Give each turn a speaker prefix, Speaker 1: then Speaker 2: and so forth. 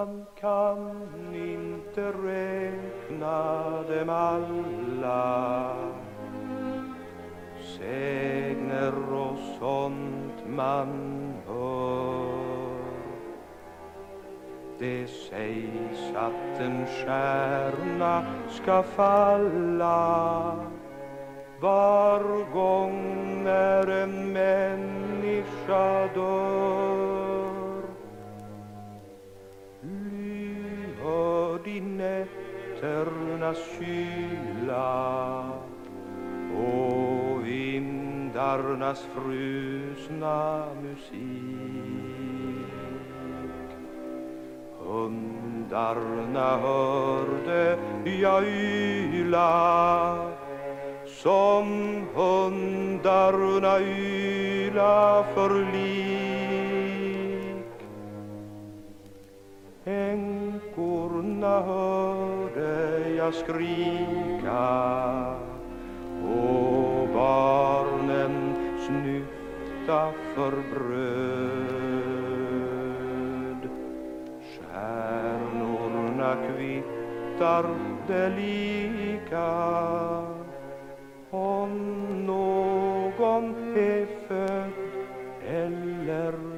Speaker 1: Man kan inte räkna dem alla, sägner och sånt man hör. Det sägs att en stjärna ska falla var gång när en människa dör. Lyhörd i nätternas kyla och vindarnas frusna musik. Hundarna hörde jag yla som hundarna yla för lik. Änkorna hörde jag skrika och barnen snyfta för bröd. Stjärnorna kvittrade lika om någon är född eller